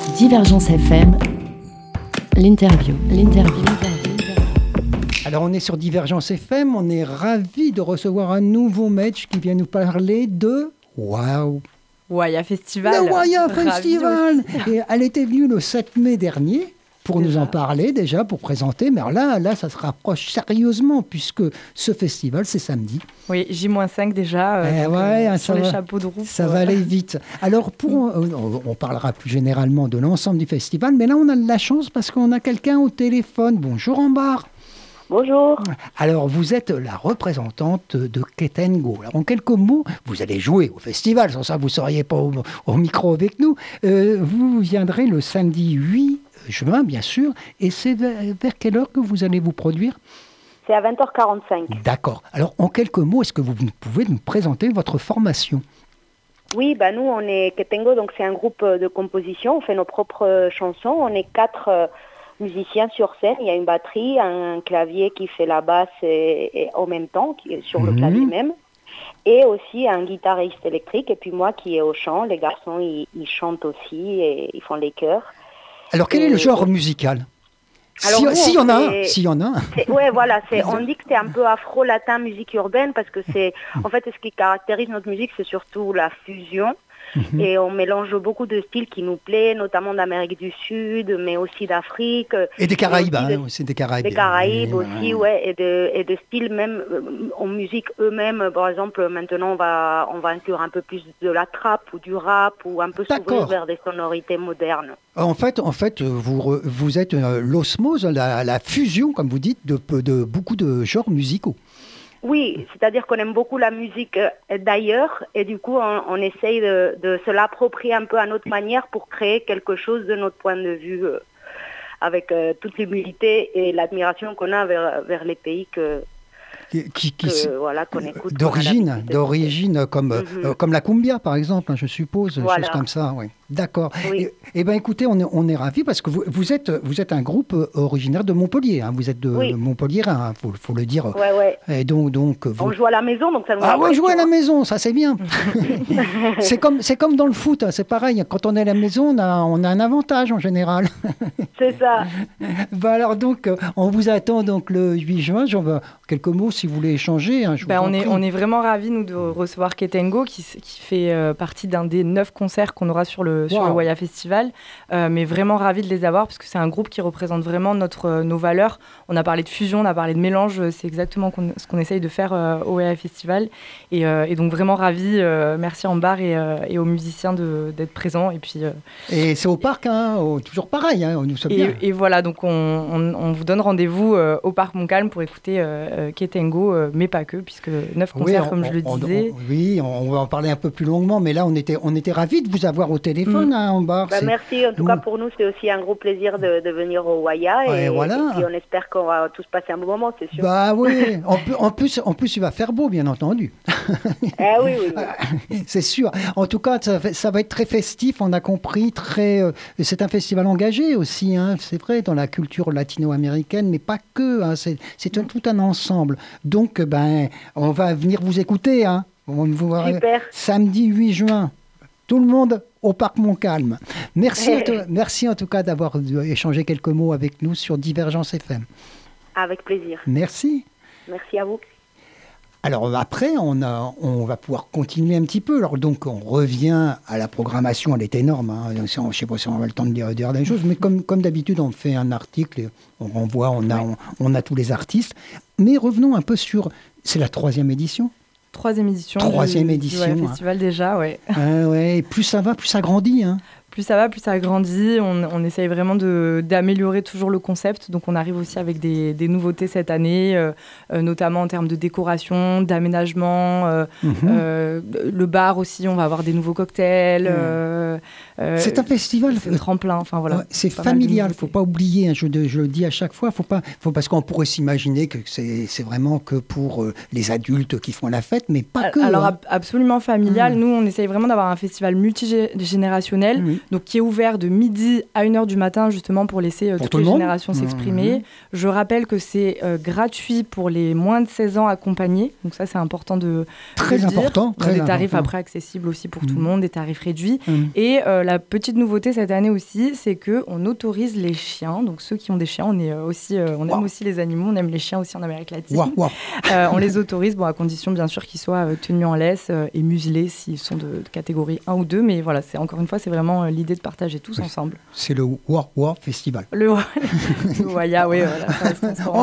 Divergence FM, l'interview. Alors on est sur Divergence FM, on est ravis de recevoir un nouveau match qui vient nous parler de... Waouh, Waya Festival. le Waya Festival. Et elle était venue le 7 mai dernier pour nous en parler déjà, pour présenter. Mais alors là, ça se rapproche sérieusement puisque ce festival, c'est samedi. Oui, J-5 déjà, sur les chapeaux de roue. Ça va aller vite. Alors, on parlera plus généralement de l'ensemble du festival, mais là, on a de la chance parce qu'on a quelqu'un au téléphone. Bonjour Ambar. Bonjour. Alors, vous êtes la représentante de Ketengo. Alors, en quelques mots, vous allez jouer au festival, sans ça, vous ne seriez pas au micro avec nous. Vous viendrez le samedi 8 juin, bien sûr, et c'est vers quelle heure que vous allez vous produire ? C'est à 20h45. D'accord. Alors, en quelques mots, est-ce que vous pouvez nous présenter votre formation ? Oui, nous, on est Ketengo, donc c'est un groupe de composition. On fait nos propres chansons. On est 4 musiciens sur scène. Il y a une batterie, un clavier qui fait la basse et en même temps, qui est sur le clavier même. Et aussi un guitariste électrique. Et puis moi qui est au chant. Les garçons, ils chantent aussi et ils font les chœurs. Alors, quel est le genre musical ? Alors, s'il y en a un. Oui, voilà. On dit que c'est un peu afro-latin, musique urbaine, parce que en fait, ce qui caractérise notre musique, c'est surtout la fusion. Et on mélange beaucoup de styles qui nous plaisent, notamment d'Amérique du Sud, mais aussi d'Afrique. Et des Caraïbes, aussi des Caraïbes. Des Caraïbes aussi, ouais, et de styles même en musique eux-mêmes. Par exemple, maintenant, on va inclure un peu plus de la trappe ou du rap, ou un peu s'ouvrir vers des sonorités modernes. En fait, vous êtes l'osmose, la fusion, comme vous dites, de beaucoup de genres musicaux. Oui, c'est-à-dire qu'on aime beaucoup la musique d'ailleurs et du coup on essaye de se l'approprier un peu à notre manière pour créer quelque chose de notre point de vue avec toute l'humilité et l'admiration qu'on a vers les pays qu'on écoute. D'origine comme la cumbia par exemple, je suppose, voilà. Choses comme ça, oui. D'accord. Oui. Et bien écoutez, on est ravis parce que vous êtes un groupe originaire de Montpellier, hein. Vous êtes de Montpellier, hein, faut le dire. Ouais. Et donc on joue à la maison, donc ça nous on joue à la maison, ça c'est bien. c'est comme dans le foot, hein, c'est pareil. Quand on est à la maison, on a un avantage en général. C'est ça. Alors donc, on vous attend donc le 8 juin. J'en veux quelques mots si vous voulez échanger. Hein, on est vraiment ravis nous de recevoir Ketengo qui fait partie d'un des 9 concerts qu'on aura sur le Waya Festival, mais vraiment ravis de les avoir parce que c'est un groupe qui représente vraiment nos valeurs. On a parlé de fusion, on a parlé de mélange, c'est exactement ce qu'on essaye de faire au Waya Festival et donc vraiment ravis. Merci Ambar et aux musiciens d'être présents et c'est au parc, hein, toujours pareil, hein, nous sommes bien. Et voilà, donc on vous donne rendez-vous au parc Montcalm pour écouter Ketengo, mais pas que, puisque 9 concerts comme je le disais. On va en parler un peu plus longuement, mais là on était ravis de vous avoir au téléphone. Ambar, merci, en tout cas pour nous c'est aussi un gros plaisir de venir au Waya et puis on espère qu'on va tous passer un bon moment, c'est sûr. Oui, en plus il va faire beau bien entendu. Oui. C'est sûr. En tout cas ça va être très festif, on a compris, c'est un festival engagé aussi, hein, c'est vrai, dans la culture latino-américaine, mais pas que, hein, c'est tout un ensemble. Donc on va venir vous écouter, hein. On va vous voir samedi 8 juin. Tout le monde au Parc Montcalm. Merci en tout cas d'avoir échangé quelques mots avec nous sur Divergence FM. Avec plaisir. Merci. Merci à vous. Alors après, on va pouvoir continuer un petit peu. Alors donc on revient à la programmation, elle est énorme. Hein. Je ne sais pas si on a le temps de dire des choses, mais comme d'habitude, on fait un article, on renvoie, on a tous les artistes. Mais revenons un peu sur... C'est la 3e édition ? Troisième édition du festival déjà, ouais. Ouais. Plus ça va, plus ça grandit, hein. Plus ça va, plus ça grandit. On essaye vraiment d'améliorer toujours le concept. Donc, on arrive aussi avec des nouveautés cette année, notamment en termes de décoration, d'aménagement. Le bar aussi, on va avoir des nouveaux cocktails. C'est un festival. C'est le tremplin. Enfin, voilà, c'est familial, il ne faut pas oublier. Hein, je le dis à chaque fois. Parce qu'on pourrait s'imaginer que c'est vraiment que pour les adultes qui font la fête, mais pas que. Alors, absolument familial. Nous, on essaye vraiment d'avoir un festival multigénérationnel. donc qui est ouvert de midi à 1h du matin, justement pour laisser toutes les générations s'exprimer. Je rappelle que c'est gratuit pour les moins de 16 ans accompagnés, donc ça c'est important de très le dire. Important, très des tarifs important. Après accessibles aussi pour tout le monde, des tarifs réduits. Et la petite nouveauté cette année aussi, c'est qu'on autorise les chiens, donc ceux qui ont des chiens, on aime aussi les animaux, on aime les chiens aussi en Amérique latine. On les autorise, à condition bien sûr qu'ils soient tenus en laisse et muselés s'ils sont de catégorie 1 ou 2, mais voilà, encore une fois, c'est vraiment l'idée de partager tous ensemble. C'est le Wah Festival. Le Waya, oui, voilà. Ça va se transformer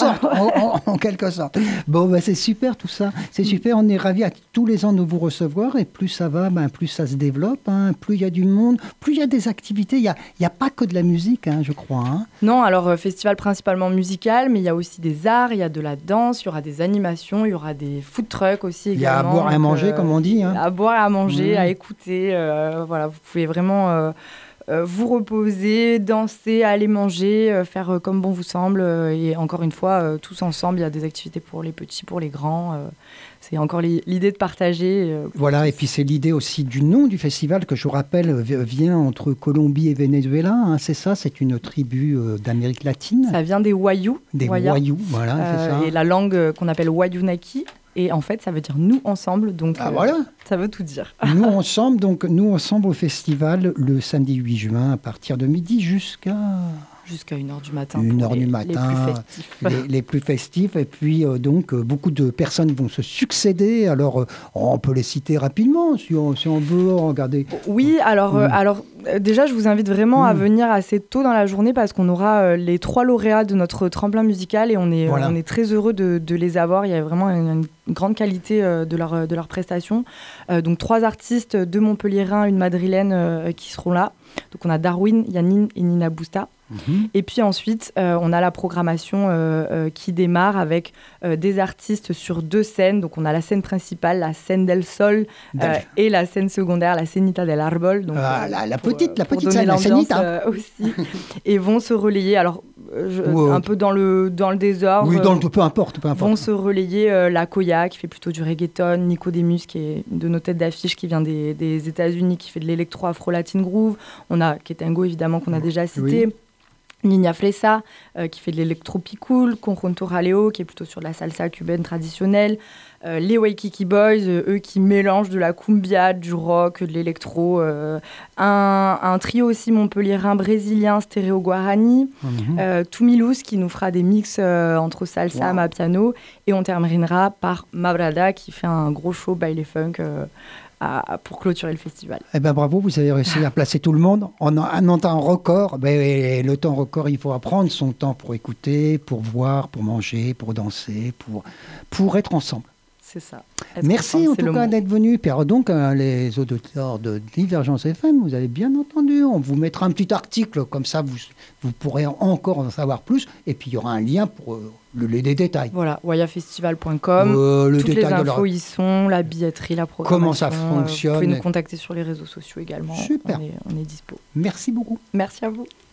en quelque sorte. Bon, c'est super tout ça. C'est super, on est ravis à tous les ans de vous recevoir et plus ça va, plus ça se développe, plus il y a du monde, plus il y a des activités. Il n'y a pas que de la musique, je crois. Non, alors festival principalement musical, mais il y a aussi des arts, il y a de la danse, il y aura des animations, il y aura des food trucks aussi également. Il y a à boire et à manger, comme on dit. À boire et à manger, à écouter. Voilà, vous pouvez vraiment vous reposer, danser, aller manger, faire comme bon vous semble. Et encore une fois, tous ensemble, il y a des activités pour les petits, pour les grands. C'est encore l'idée de partager. Voilà, et puis c'est l'idée aussi du nom du festival que je vous rappelle vient entre Colombie et Venezuela. C'est ça, c'est une tribu d'Amérique latine. Ça vient des Wayuu. Des Wayuu, voilà, c'est ça. Et la langue qu'on appelle Wayuunaki. Et en fait, ça veut dire nous ensemble, donc voilà. Ça veut tout dire. Nous ensemble au festival le samedi 8 juin à partir de midi jusqu'à 1h du matin. 1h du matin, les plus festifs. Et puis, beaucoup de personnes vont se succéder. Alors, on peut les citer rapidement, si on veut regarder. Oui, alors déjà, je vous invite vraiment à venir assez tôt dans la journée parce qu'on aura les 3 lauréats de notre tremplin musical et on est très heureux de les avoir. Il y a vraiment une grande qualité de leur prestation. Donc, 3 artistes, 2 Montpelliérains, une Madrilène qui seront là. Donc, on a Darwin, Yannine et Nina Busta. Et puis ensuite, on a la programmation qui démarre avec des artistes sur 2 scènes. Donc, on a la scène principale, la scène del Sol, et la scène secondaire, la Cenita del Árbol. Donc, la petite scène, la Cenita. Aussi. Et vont se relayer, alors un peu dans le désordre. Oui, peu importe. Vont se relayer la Koya, qui fait plutôt du reggaeton, Nico Demus, qui est de nos têtes d'affiche, qui vient des États-Unis, qui fait de l'électro afro-latin groove. On a Ketengo, évidemment, qu'on a déjà cité. Oui. Nina Flessa, qui fait de l'électro-picool, Conjunto Jaleo, qui est plutôt sur de la salsa cubaine traditionnelle, les Waikiki Boys, eux qui mélangent de la cumbia, du rock, de l'électro, un trio aussi montpelliérain brésilien, Stéréo Guarani, Tumilus, qui nous fera des mix entre salsa, amapiano, et on terminera par Mabrada, qui fait un gros show baile funk pour clôturer le festival. Bravo, vous avez réussi à placer tout le monde en un temps record. Le temps record, il faut prendre son temps pour écouter, pour voir, pour manger, pour danser, pour être ensemble. C'est ça. Merci en tout cas d'être venu. Puis donc, les auditeurs de Divergence FM, vous avez bien entendu. On vous mettra un petit article, comme ça vous pourrez encore en savoir plus. Et puis il y aura un lien pour les détails. Voilà, wayafestival.com. Toutes les infos y sont, la billetterie, la programmation. Comment ça fonctionne. Vous pouvez nous contacter sur les réseaux sociaux également. Super. On est dispo. Merci beaucoup. Merci à vous.